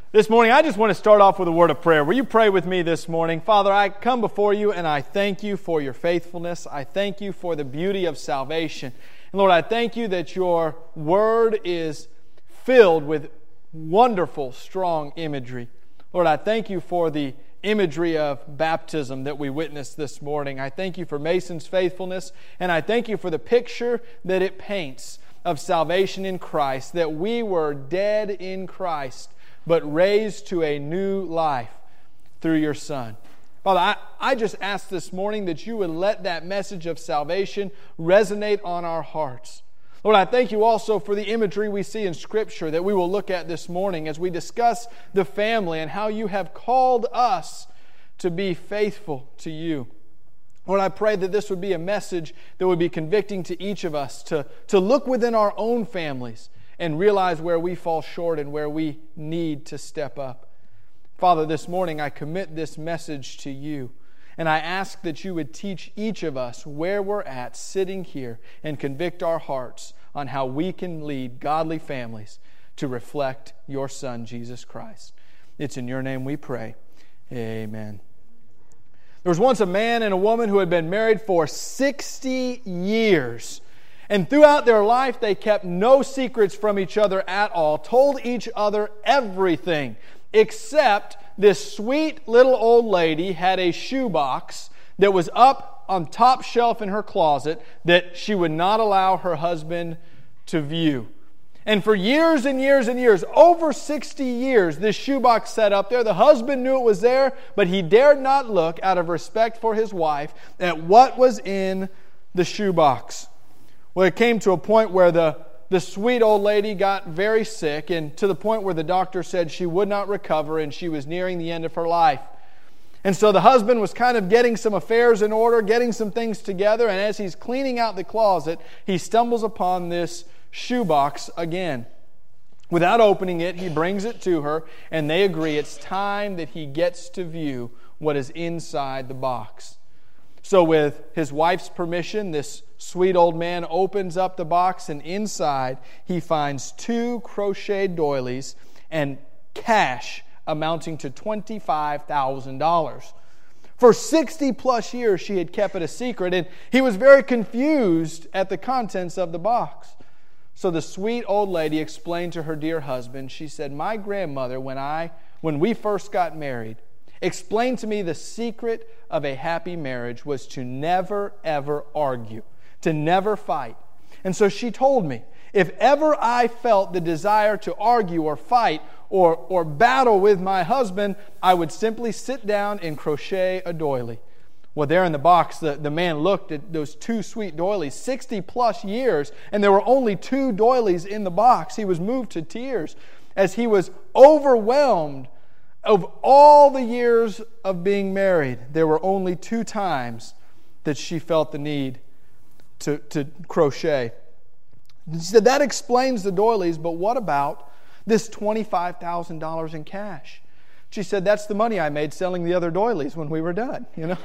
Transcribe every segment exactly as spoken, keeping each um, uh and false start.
This morning, I just want to start off with a word of prayer. Will you pray with me this morning? Father, I come before you and I thank you for your faithfulness. I thank you for the beauty of salvation. And Lord, I thank you that your word is filled with wonderful, strong imagery. Lord, I thank you for the imagery of baptism that we witnessed this morning. I thank you for Mason's faithfulness, and I thank you for the picture that it paints of salvation in Christ, that we were dead in Christ, but raised to a new life through your Son. Father, I, I just ask this morning that you would let that message of salvation resonate on our hearts. Lord, I thank you also for the imagery we see in Scripture that we will look at this morning as we discuss the family and how you have called us to be faithful to you. Lord, I pray that this would be a message that would be convicting to each of us to, to look within our own families and realize where we fall short and where we need to step up. Father, this morning I commit this message to you, and I ask that you would teach each of us where we're at sitting here and convict our hearts on how we can lead godly families to reflect your Son, Jesus Christ. It's in your name we pray. Amen. There was once a man and a woman who had been married for sixty years. And throughout their life, they kept no secrets from each other at all, told each other everything, except this sweet little old lady had a shoebox that was up on top shelf in her closet that she would not allow her husband to view. And for years and years and years, over sixty years, this shoebox sat up there. The husband knew it was there, but he dared not look out of respect for his wife at what was in the shoebox. Well, it came to a point where the, the sweet old lady got very sick, and to the point where the doctor said she would not recover and she was nearing the end of her life. And so the husband was kind of getting some affairs in order, getting some things together, and as he's cleaning out the closet, he stumbles upon this shoebox again. Without opening it, he brings it to her, and they agree it's time that he gets to view what is inside the box. So with his wife's permission, this sweet old man opens up the box, and inside he finds two crocheted doilies and cash amounting to twenty-five thousand dollars. For sixty plus years she had kept it a secret, and he was very confused at the contents of the box. So the sweet old lady explained to her dear husband, she said, "My grandmother, when I when we first got married, explained to me the secret of a happy marriage was to never, ever argue, to never fight. And so she told me, if ever I felt the desire to argue or fight or, or battle with my husband, I would simply sit down and crochet a doily." Well, there in the box, the, the man looked at those two sweet doilies, sixty plus years, and there were only two doilies in the box. He was moved to tears as he was overwhelmed. Of all the years of being married, there were only two times that she felt the need to, to crochet. She said, that explains the doilies, but what about this twenty-five thousand dollars in cash? She said, that's the money I made selling the other doilies when we were done, you know.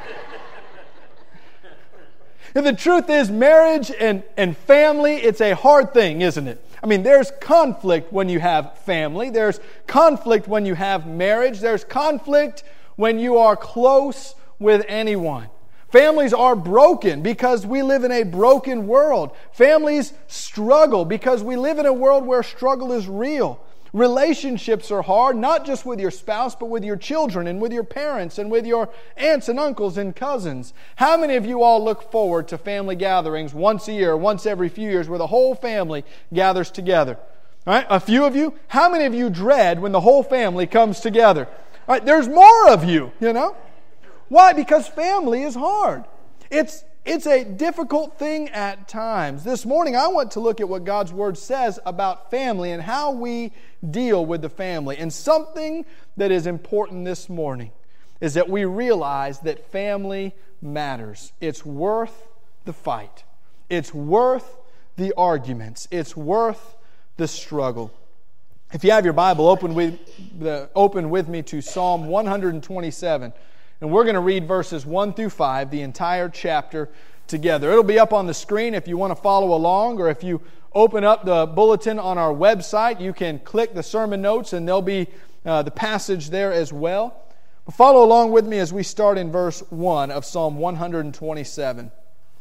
And the truth is, marriage and, and family, it's a hard thing, isn't it? I mean, there's conflict when you have family. There's conflict when you have marriage. There's conflict when you are close with anyone. Families are broken because we live in a broken world. Families struggle because we live in a world where struggle is real. Relationships are hard, not just with your spouse, but with your children and with your parents and with your aunts and uncles and cousins. How many of you all look forward to family gatherings once a year, once every few years, where the whole family gathers together? All right, a few of you. How many of you dread when the whole family comes together? All right, there's more of you, you know. Why? Because family is hard. It's It's a difficult thing at times. This morning, I want to look at what God's Word says about family and how we deal with the family. And something that is important this morning is that we realize that family matters. It's worth the fight. It's worth the arguments. It's worth the struggle. If you have your Bible, open with, the, open with me to Psalm one twenty-seven. And we're going to read verses one through five, the entire chapter together. It'll be up on the screen if you want to follow along, or if you open up the bulletin on our website, you can click the sermon notes and there'll be uh, the passage there as well. But follow along with me as we start in verse one of Psalm one twenty-seven.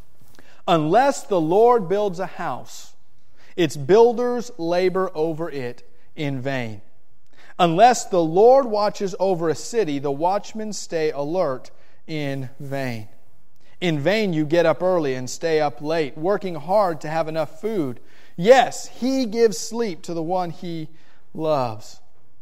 Unless the Lord builds a house, its builders labor over it in vain. Unless the Lord watches over a city, the watchmen stay alert in vain. In vain you get up early and stay up late, working hard to have enough food. Yes, He gives sleep to the one He loves.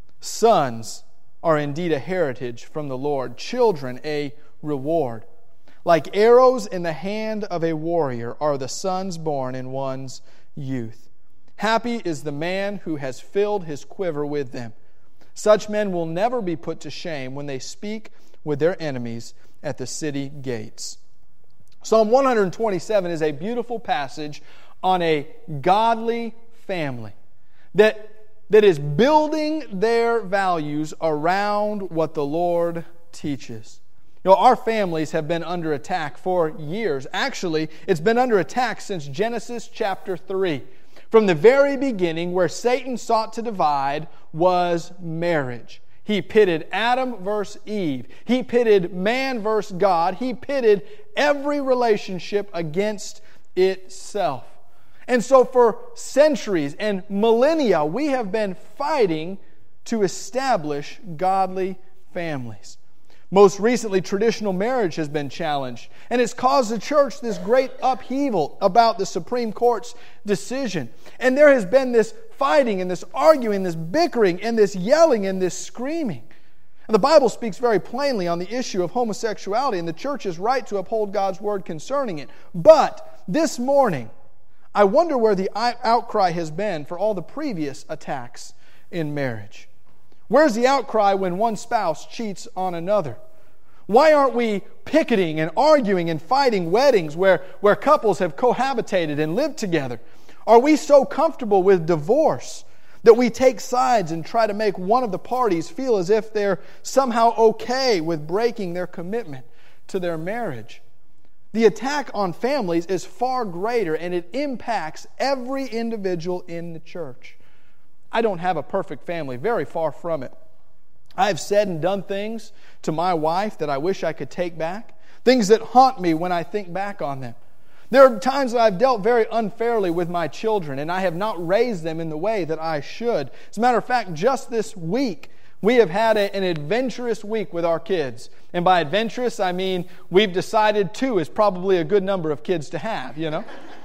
Sons are indeed a heritage from the Lord, children a reward. Like arrows in the hand of a warrior are the sons born in one's youth. Happy is the man who has filled his quiver with them. Such men will never be put to shame when they speak with their enemies at the city gates. Psalm one twenty-seven is a beautiful passage on a godly family that, that is building their values around what the Lord teaches. You know, our families have been under attack for years. Actually, it's been under attack since Genesis chapter three. From the very beginning, where Satan sought to divide was marriage. He pitted Adam versus Eve. He pitted man versus God. He pitted every relationship against itself. And so for centuries and millennia, we have been fighting to establish godly families. Most recently, traditional marriage has been challenged, and it's caused the church this great upheaval about the Supreme Court's decision. And there has been this fighting and this arguing, this bickering and this yelling and this screaming. And the Bible speaks very plainly on the issue of homosexuality, and the church is right to uphold God's word concerning it. But this morning, I wonder where the outcry has been for all the previous attacks in marriage. Where's the outcry when one spouse cheats on another? Why aren't we picketing and arguing and fighting weddings where, where couples have cohabitated and lived together? Are we so comfortable with divorce that we take sides and try to make one of the parties feel as if they're somehow okay with breaking their commitment to their marriage? The attack on families is far greater, and it impacts every individual in the church. I don't have a perfect family, very far from it. I've said and done things to my wife that I wish I could take back, things that haunt me when I think back on them. There are times that I've dealt very unfairly with my children, and I have not raised them in the way that I should. As a matter of fact, just this week, we have had a, an adventurous week with our kids. And by adventurous, I mean we've decided two is probably a good number of kids to have, you know.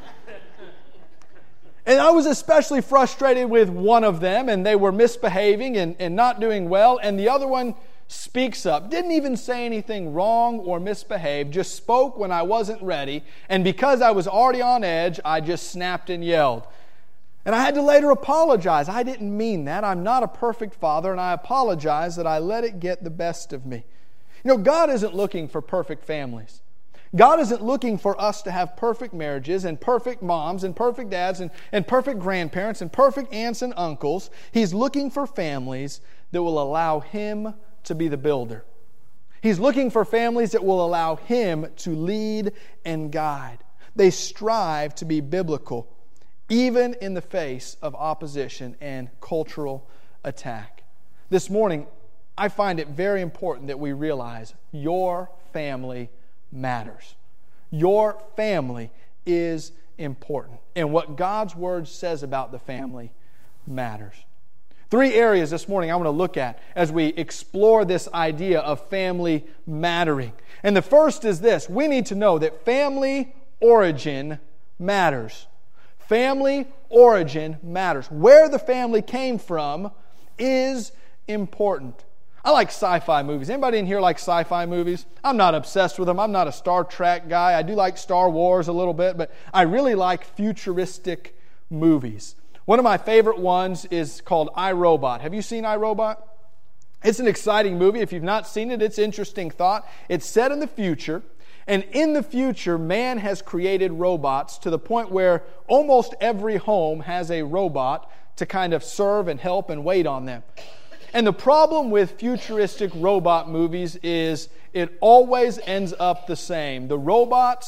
And I was especially frustrated with one of them, and they were misbehaving and, and not doing well, and the other one speaks up. Didn't even say anything wrong or misbehaved, just spoke when I wasn't ready, and because I was already on edge, I just snapped and yelled. And I had to later apologize. I didn't mean that. I'm not a perfect father, and I apologize that I let it get the best of me. You know, God isn't looking for perfect families. God isn't looking for us to have perfect marriages and perfect moms and perfect dads and, and perfect grandparents and perfect aunts and uncles. He's looking for families that will allow Him to be the builder. He's looking for families that will allow Him to lead and guide. They strive to be biblical, even in the face of opposition and cultural attack. This morning, I find it very important that we realize your family matters. Your family is important. And what God's Word says about the family matters. Three areas this morning I want to look at as we explore this idea of family mattering. And the first is this: we need to know that family origin matters. Family origin matters. Where the family came from is important. I like sci-fi movies. Anybody in here like sci-fi movies? I'm not obsessed with them. I'm not a Star Trek guy. I do like Star Wars a little bit, but I really like futuristic movies. One of my favorite ones is called iRobot. Have you seen iRobot? It's an exciting movie. If you've not seen it, it's interesting thought. It's set in the future, and in the future, man has created robots to the point where almost every home has a robot to kind of serve and help and wait on them. And the problem with futuristic robot movies is it always ends up the same. The robots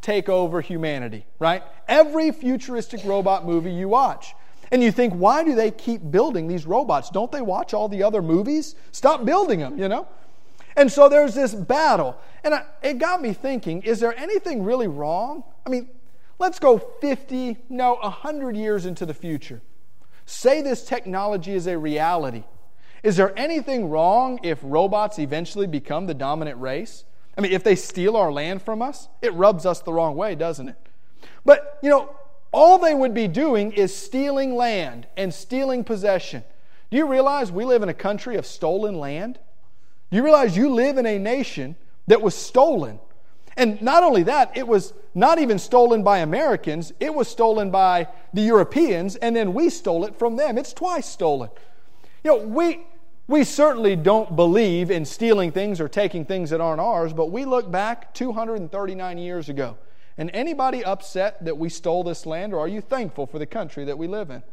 take over humanity, right? Every futuristic robot movie you watch. And you think, why do they keep building these robots? Don't they watch all the other movies? Stop building them, you know? And so there's this battle. And I, it got me thinking, is there anything really wrong? I mean, let's go fifty, no, one hundred years into the future. Say this technology is a reality. Is there anything wrong if robots eventually become the dominant race? I mean, if they steal our land from us, it rubs us the wrong way, doesn't it? But, you know, all they would be doing is stealing land and stealing possession. Do you realize we live in a country of stolen land? Do you realize you live in a nation that was stolen? And not only that, it was not even stolen by Americans, it was stolen by the Europeans, and then we stole it from them. It's twice stolen. You know, we... We certainly don't believe in stealing things or taking things that aren't ours, but we look back two hundred thirty-nine years ago. And anybody upset that we stole this land, or are you thankful for the country that we live in?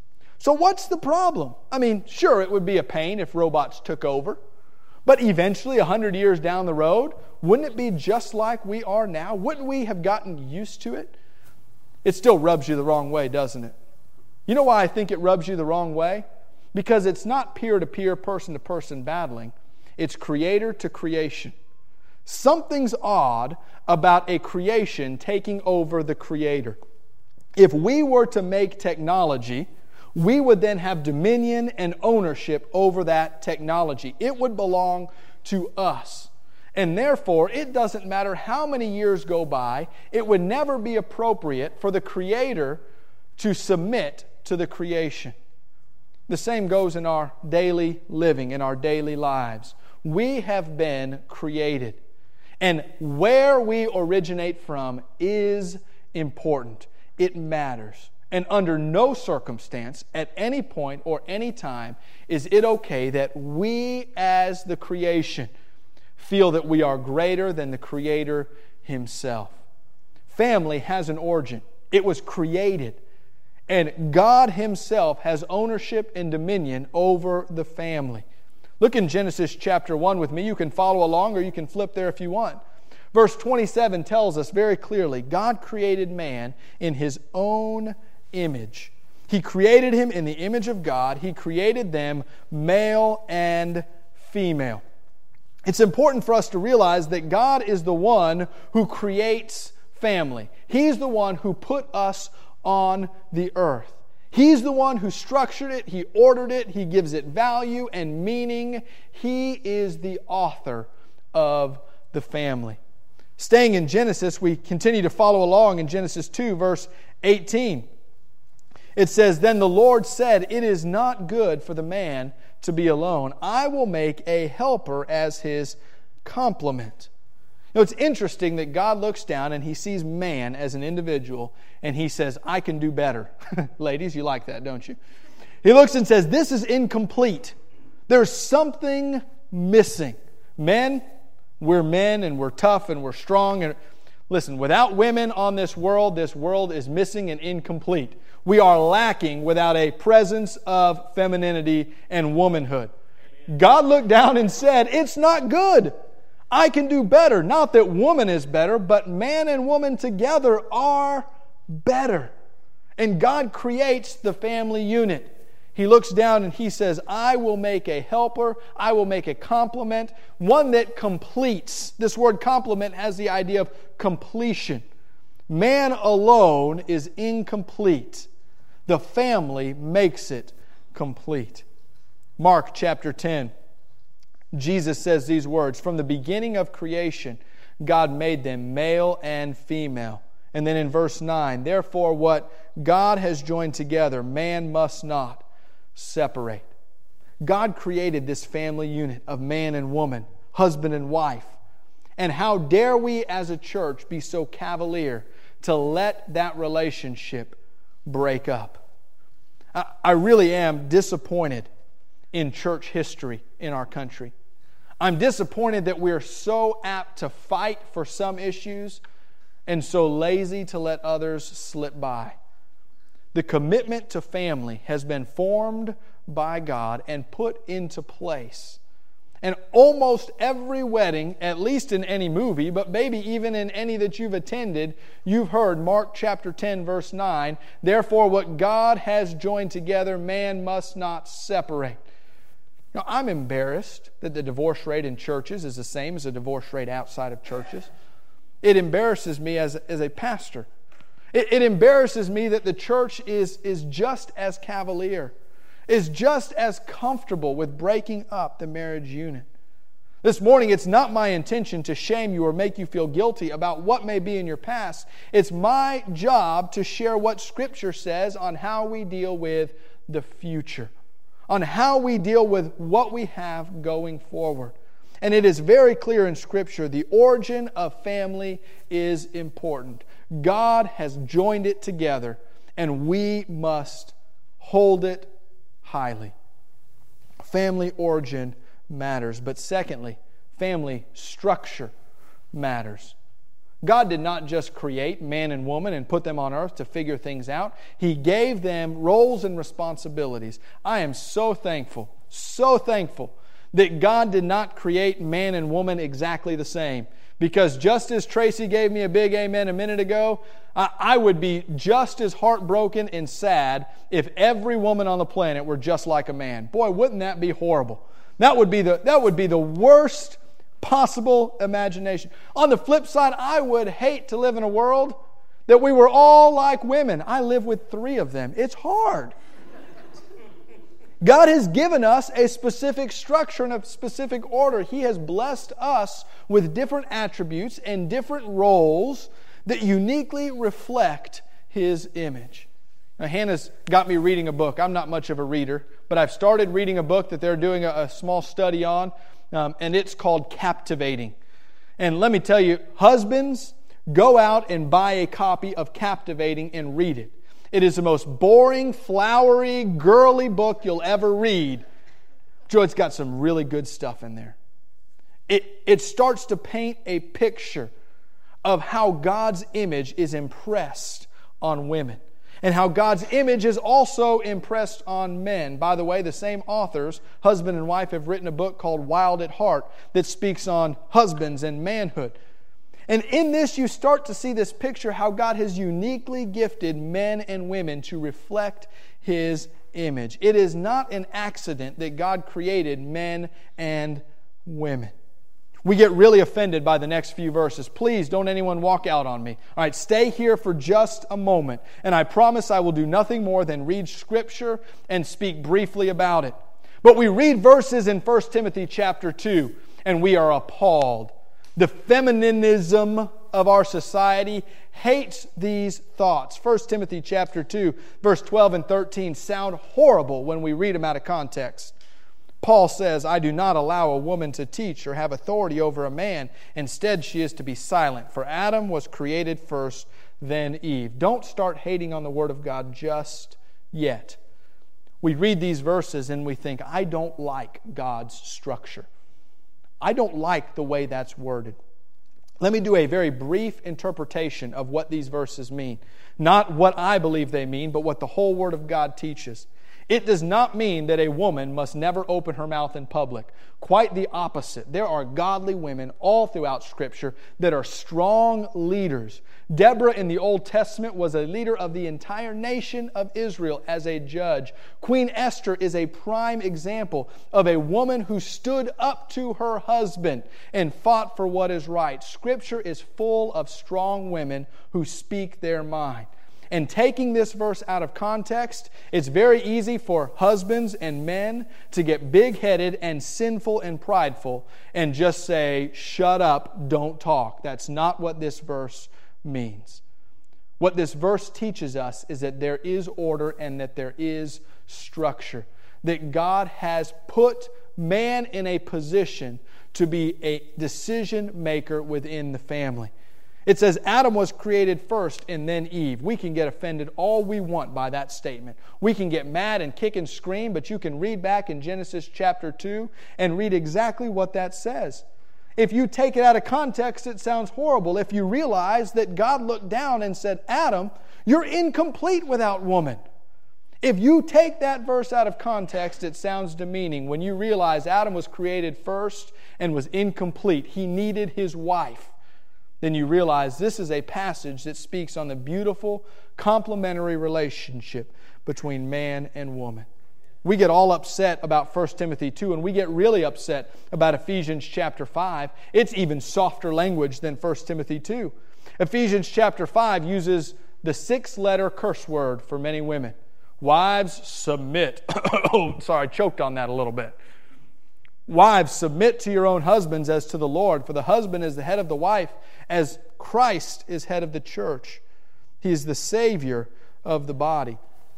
So what's the problem? I mean, sure, it would be a pain if robots took over, but eventually, one hundred years down the road, wouldn't it be just like we are now? Wouldn't we have gotten used to it? It still rubs you the wrong way, doesn't it? You know why I think it rubs you the wrong way? Because it's not peer-to-peer, person-to-person battling. It's creator to creation. Something's odd about a creation taking over the creator. If we were to make technology, we would then have dominion and ownership over that technology. It would belong to us. And therefore, it doesn't matter how many years go by, it would never be appropriate for the creator to submit to the creation. The same goes in our daily living, in our daily lives. We have been created. And where we originate from is important. It matters. And under no circumstance, at any point or any time, is it okay that we as the creation feel that we are greater than the Creator Himself. Family has an origin. It was created. And God Himself has ownership and dominion over the family. Look in Genesis chapter one with me. You can follow along or you can flip there if you want. Verse twenty-seven tells us very clearly, God created man in His own image. He created him in the image of God. He created them male and female. It's important for us to realize that God is the one who creates family. He's the one who put us on the earth. He's the one who structured it, He ordered it, He gives it value and meaning. He is the author of the family. Staying in Genesis, we continue to follow along in Genesis two, verse eighteen. It says, "Then the Lord said, it is not good for the man to be alone. I will make a helper as his complement." You know, it's interesting that God looks down and He sees man as an individual and He says, I can do better. Ladies, you like that, don't you? He looks and says, this is incomplete. There's something missing. Men, we're men and we're tough and we're strong. And listen, without women on this world, this world is missing and incomplete. We are lacking without a presence of femininity and womanhood. God looked down and said, it's not good. I can do better. Not that woman is better, but man and woman together are better. And God creates the family unit. He looks down and He says, I will make a helper. I will make a complement. One that completes. This word complement has the idea of completion. Man alone is incomplete. The family makes it complete. Mark chapter ten. Jesus says these words, from the beginning of creation, God made them male and female. And then in verse nine, therefore what God has joined together, man must not separate. God created this family unit of man and woman, husband and wife. And how dare we as a church be so cavalier to let that relationship break up? I, I really am disappointed in church history in our country. I'm disappointed that we're so apt to fight for some issues and so lazy to let others slip by. The commitment to family has been formed by God and put into place And almost every wedding, at least in any movie, but maybe even in any that you've attended, you've heard Mark chapter ten, verse nine, therefore what God has joined together, man must not separate. Now, I'm embarrassed that the divorce rate in churches is the same as the divorce rate outside of churches. It embarrasses me as, as a pastor. It, it embarrasses me that the church is, is just as cavalier, is just as comfortable with breaking up the marriage unit. This morning, it's not my intention to shame you or make you feel guilty about what may be in your past. It's my job to share what Scripture says on how we deal with the future, on how we deal with what we have going forward. And it is very clear in Scripture, the origin of family is important. God has joined it together, and we must hold it highly. Family origin matters. But secondly, family structure matters. God did not just create man and woman and put them on earth to figure things out. He gave them roles and responsibilities. I am so thankful, so thankful that God did not create man and woman exactly the same. Because just as Tracy gave me a big amen a minute ago, I would be just as heartbroken and sad if every woman on the planet were just like a man. Boy, wouldn't that be horrible? That would be the, that would be the worst possible imagination. On the flip side, I would hate to live in a world that we were all like women. I live with three of them. It's hard. God has given us a specific structure and a specific order. He has blessed us with different attributes and different roles that uniquely reflect His image. Now, Hannah's got me reading a book. I'm not much of a reader, but I've started reading a book that they're doing a, a small study on, um, and it's called Captivating. And let me tell you, husbands, go out and buy a copy of Captivating and read it. It is the most boring, flowery, girly book you'll ever read. Joe, it's got some really good stuff in there. It, it starts to paint a picture of how God's image is impressed on women and how God's image is also impressed on men. By the way, the same authors, husband and wife, have written a book called Wild at Heart that speaks on husbands and manhood. And in this, you start to see this picture how God has uniquely gifted men and women to reflect His image. It is not an accident that God created men and women. We get really offended by the next few verses. Please don't anyone walk out on me. All right, stay here for just a moment. And I promise I will do nothing more than read Scripture and speak briefly about it. But we read verses in First Timothy chapter two, and we are appalled. The feminism of our society hates these thoughts. First Timothy chapter two, verse twelve and thirteen sound horrible when we read them out of context. Paul says, I do not allow a woman to teach or have authority over a man. Instead, she is to be silent. For Adam was created first, then Eve. Don't start hating on the Word of God just yet. We read these verses and we think, I don't like God's structure. I don't like the way that's worded. Let me do a very brief interpretation of what these verses mean. Not what I believe they mean, but what the whole Word of God teaches. It does not mean that a woman must never open her mouth in public. Quite the opposite. There are godly women all throughout Scripture that are strong leaders. Deborah in the Old Testament was a leader of the entire nation of Israel as a judge. Queen Esther is a prime example of a woman who stood up to her husband and fought for what is right. Scripture is full of strong women who speak their mind. And taking this verse out of context, it's very easy for husbands and men to get big-headed and sinful and prideful and just say, shut up, don't talk. That's not what this verse means. What this verse teaches us is that there is order and that there is structure. That God has put man in a position to be a decision maker within the family. It says Adam was created first and then Eve. We can get offended all we want by that statement. We can get mad and kick and scream, but you can read back in Genesis chapter two and read exactly what that says. If you take it out of context, it sounds horrible. If you realize that God looked down and said, Adam, you're incomplete without woman. If you take that verse out of context, it sounds demeaning. When you realize Adam was created first and was incomplete, he needed his wife, then you realize this is a passage that speaks on the beautiful, complementary relationship between man and woman. We get all upset about First Timothy two, and we get really upset about Ephesians chapter five. It's even softer language than First Timothy two. Ephesians chapter five uses the six-letter curse word for many women. Wives, submit. Oh, sorry, I choked on that a little bit. Wives, submit to your own husbands as to the Lord, for the husband is the head of the wife, as Christ is head of the church. He is the Savior of the body.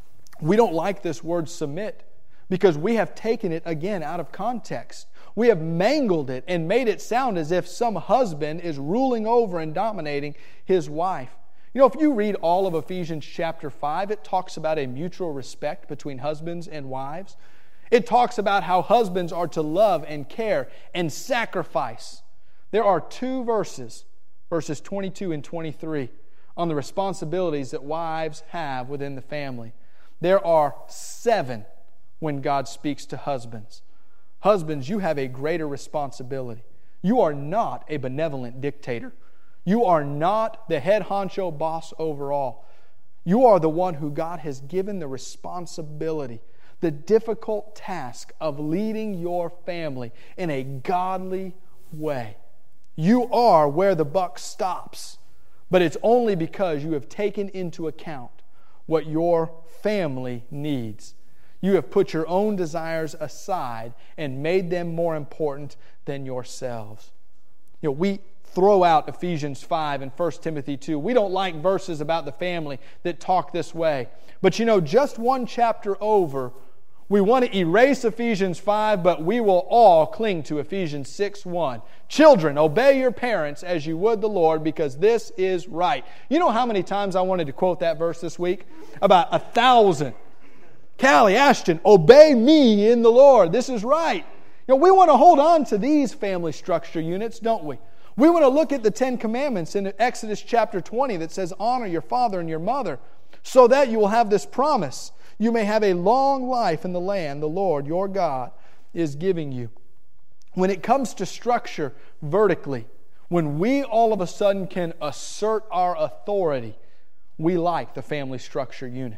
We don't like this word submit because we have taken it, again, out of context. We have mangled it and made it sound as if some husband is ruling over and dominating his wife. You know, if you read all of Ephesians chapter five, it talks about a mutual respect between husbands and wives. It talks about how husbands are to love and care and sacrifice. There are two verses, verses twenty-two and twenty-three, on the responsibilities that wives have within the family. There are seven when God speaks to husbands. Husbands, you have a greater responsibility. You are not a benevolent dictator. You are not the head honcho boss over all. You are the one who God has given the responsibility, the difficult task of leading your family in a godly way. You are where the buck stops, but it's only because you have taken into account what your family needs. You have put your own desires aside and made them more important than yourselves. You know, we throw out Ephesians five and First Timothy two. We don't like verses about the family that talk this way. But you know, just one chapter over, we want to erase Ephesians five, but we will all cling to Ephesians six one. Children, obey your parents as you would the Lord, because this is right. You know how many times I wanted to quote that verse this week? About a thousand. Callie, Ashton, obey me in the Lord. This is right. You know, we want to hold on to these family structure units, don't we? We want to look at the Ten Commandments in Exodus chapter twenty that says, honor your father and your mother, so that you will have this promise. You may have a long life in the land the Lord your God is giving you. When it comes to structure vertically, when we all of a sudden can assert our authority, we like the family structure unit.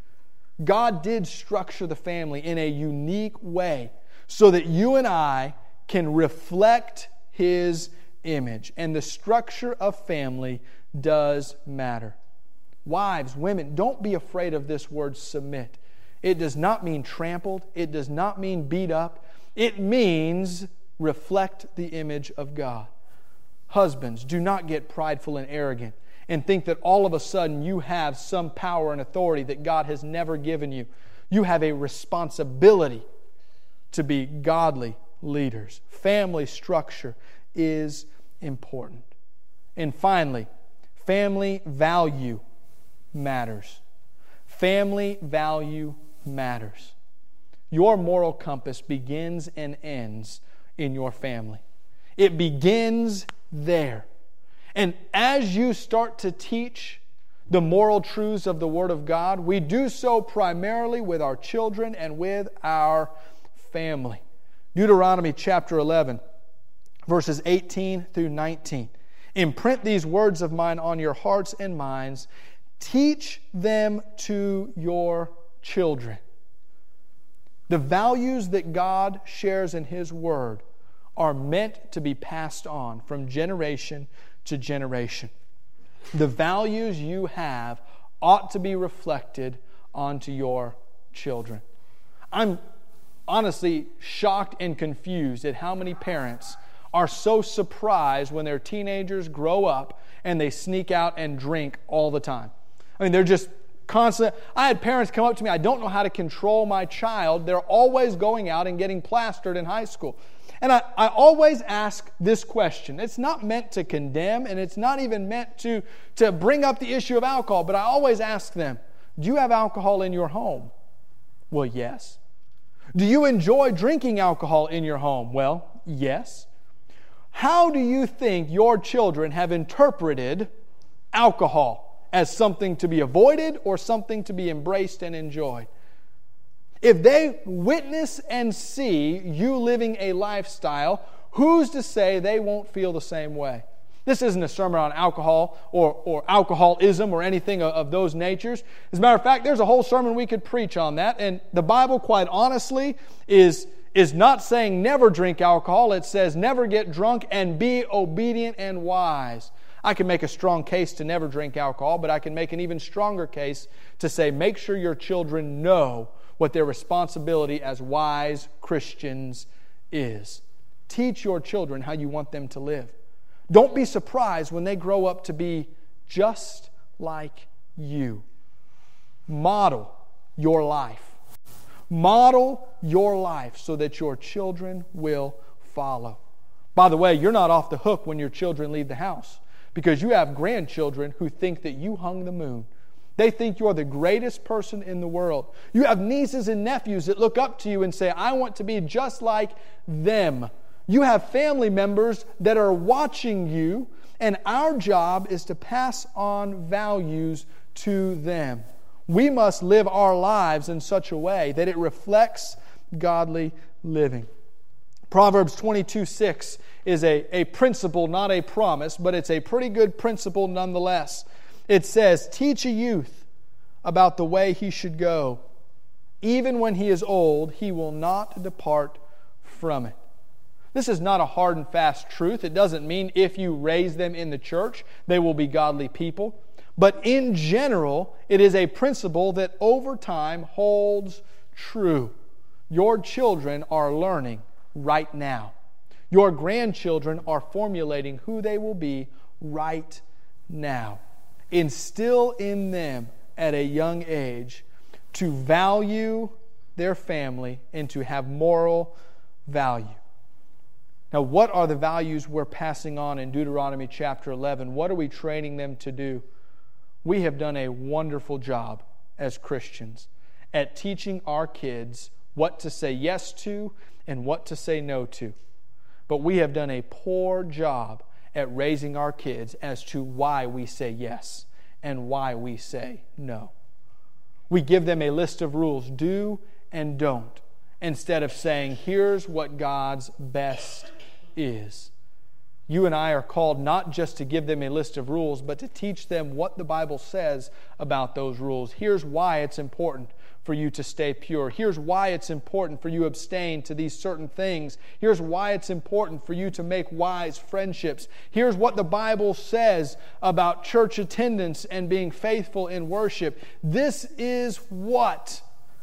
God did structure the family in a unique way so that you and I can reflect His image. And the structure of family does matter. Wives, women, don't be afraid of this word submit. It does not mean trampled. It does not mean beat up. It means reflect the image of God. Husbands, do not get prideful and arrogant and think that all of a sudden you have some power and authority that God has never given you. You have a responsibility to be godly leaders. Family structure is important. And finally, family value matters. Family value matters. Your moral compass begins and ends in your family. It begins there. And as you start to teach the moral truths of the Word of God, we do so primarily with our children and with our family. Deuteronomy chapter eleven, verses eighteen through nineteen. Imprint these words of mine on your hearts and minds. Teach them to your children. The values that God shares in His Word are meant to be passed on from generation to generation. The values you have ought to be reflected onto your children. I'm honestly shocked and confused at how many parents are so surprised when their teenagers grow up and they sneak out and drink all the time. I mean, they're just constant. I had parents come up to me, I don't know how to control my child. They're always going out and getting plastered in high school. And I, I always ask this question. It's not meant to condemn, and it's not even meant to, to bring up the issue of alcohol, but I always ask them, do you have alcohol in your home? Well, yes. Do you enjoy drinking alcohol in your home? Well, yes. How do you think your children have interpreted alcohol? As something to be avoided or something to be embraced and enjoyed? If they witness and see you living a lifestyle, who's to say they won't feel the same way? This isn't a sermon on alcohol or, or alcoholism or anything of, of those natures. As a matter of fact, there's a whole sermon we could preach on that. And the Bible, quite honestly, is, is not saying never drink alcohol. It says never get drunk and be obedient and wise. I can make a strong case to never drink alcohol, but I can make an even stronger case to say make sure your children know what their responsibility as wise Christians is. Teach your children how you want them to live. Don't be surprised when they grow up to be just like you. Model your life. Model your life so that your children will follow. By the way, you're not off the hook when your children leave the house, because you have grandchildren who think that you hung the moon. They think you're the greatest person in the world. You have nieces and nephews that look up to you and say, I want to be just like them. You have family members that are watching you, and our job is to pass on values to them. We must live our lives in such a way that it reflects godly living. Proverbs twenty-two six is a, a principle, not a promise, but it's a pretty good principle nonetheless. It says, teach a youth about the way he should go. Even when he is old, he will not depart from it. This is not a hard and fast truth. It doesn't mean if you raise them in the church, they will be godly people. But in general, it is a principle that over time holds true. Your children are learning right now. Your grandchildren are formulating who they will be right now. Instill in them at a young age to value their family and to have moral value. Now, what are the values we're passing on in Deuteronomy chapter eleven? What are we training them to do? We have done a wonderful job as Christians at teaching our kids what to say yes to and what to say no to. But we have done a poor job at raising our kids as to why we say yes and why we say no. We give them a list of rules, do and don't, instead of saying, here's what God's best is. You and I are called not just to give them a list of rules, but to teach them what the Bible says about those rules. Here's why it's important for you to stay pure. Here's why it's important for you to abstain to these certain things. Here's why it's important for you to make wise friendships. Here's what the Bible says about church attendance and being faithful in worship. This is what,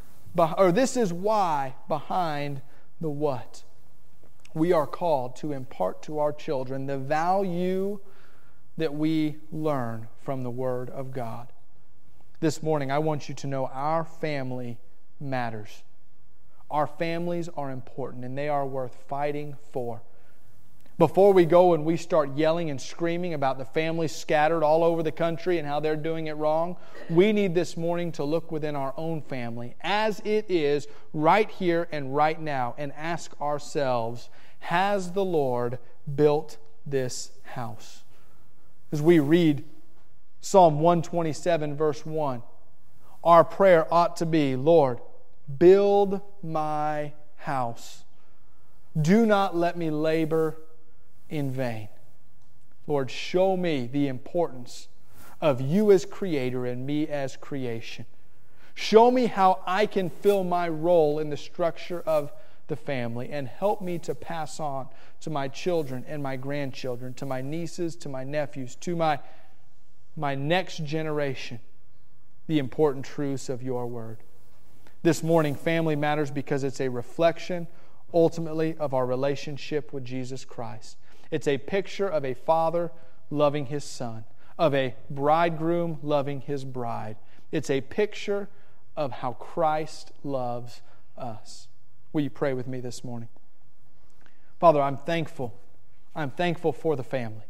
or this is why behind the what. We are called to impart to our children the value that we learn from the Word of God. This morning, I want you to know our family matters. Our families are important, and they are worth fighting for. Before we go and we start yelling and screaming about the families scattered all over the country and how they're doing it wrong, we need this morning to look within our own family as it is right here and right now and ask ourselves, has the Lord built this house? As we read Psalm one twenty-seven, verse one, our prayer ought to be, Lord, build my house. Do not let me labor in vain. Lord, show me the importance of you as creator and me as creation. Show me how I can fill my role in the structure of the family, and help me to pass on to my children and my grandchildren, to my nieces, to my nephews, to my, my next generation, the important truths of your word. This morning, family matters because it's a reflection, ultimately, of our relationship with Jesus Christ. It's a picture of a father loving his son, of a bridegroom loving his bride. It's a picture of how Christ loves us. Will you pray with me this morning? Father, I'm thankful. I'm thankful for the family.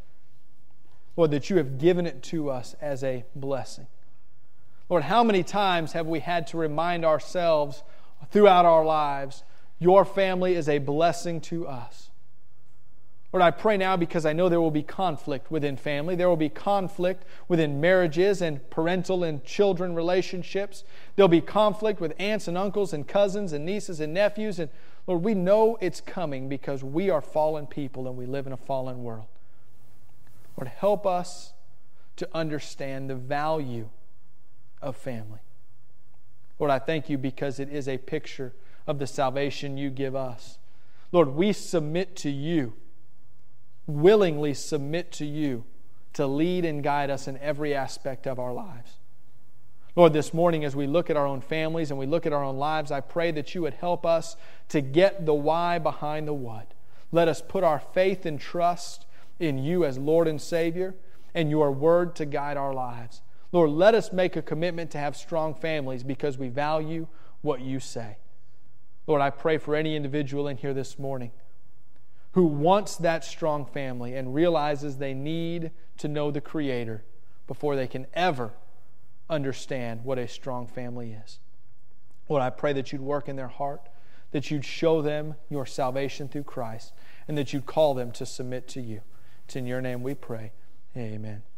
Lord, that you have given it to us as a blessing. Lord, how many times have we had to remind ourselves throughout our lives, your family is a blessing to us. Lord, I pray now because I know there will be conflict within family. There will be conflict within marriages and parental and children relationships. There'll be conflict with aunts and uncles and cousins and nieces and nephews. And Lord, we know it's coming because we are fallen people and we live in a fallen world. Lord, help us to understand the value of family. Lord, I thank you because it is a picture of the salvation you give us. Lord, we submit to you, willingly submit to you to lead and guide us in every aspect of our lives. Lord, this morning as we look at our own families and we look at our own lives, I pray that you would help us to get the why behind the what. Let us put our faith and trust in you as Lord and Savior and your word to guide our lives. Lord, let us make a commitment to have strong families because we value what you say. Lord, I pray for any individual in here this morning who wants that strong family and realizes they need to know the Creator before they can ever understand what a strong family is. Lord, I pray that you'd work in their heart, that you'd show them your salvation through Christ, and that you'd call them to submit to you. It's in your name we pray. Amen.